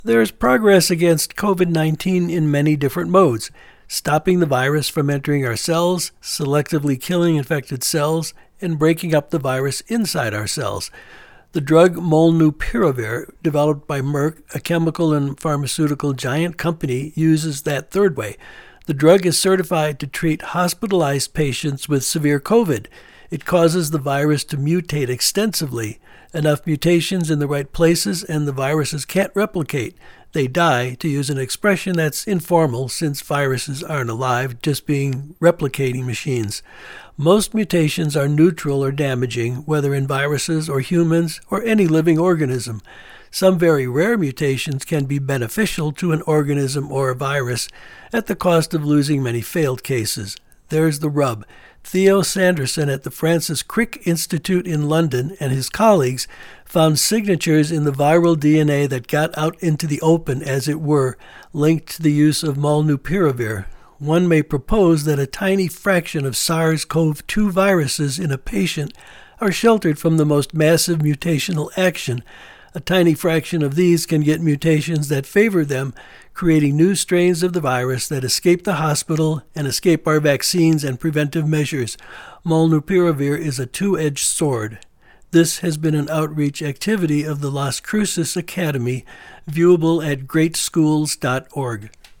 There is progress against COVID-19 in many different modes: stopping the virus from entering our cells, selectively killing infected cells, and breaking up the virus inside our cells. The drug molnupiravir, developed by Merck, a chemical and pharmaceutical giant company, uses that third way. The drug is certified to treat hospitalized patients with severe COVID. It causes the virus to mutate extensively. Enough mutations in the right places and the viruses can't replicate. They die, to use an expression that's informal since viruses aren't alive, just being replicating machines. Most mutations are neutral or damaging, whether in viruses or humans or any living organism. Some very rare mutations can be beneficial to an organism or a virus at the cost of losing many failed cases. There's the rub. Theo Sanderson at the Francis Crick Institute in London and his colleagues found signatures in the viral DNA that got out into the open, as it were, linked to the use of molnupiravir. One may propose that a tiny fraction of SARS-CoV-2 viruses in a patient are sheltered from the most massive mutational action. A tiny fraction of these can get mutations that favor them, creating new strains of the virus that escape the hospital and escape our vaccines and preventive measures. Molnupiravir is a two-edged sword. This has been an outreach activity of the Las Cruces Academy, viewable at greatschools.org.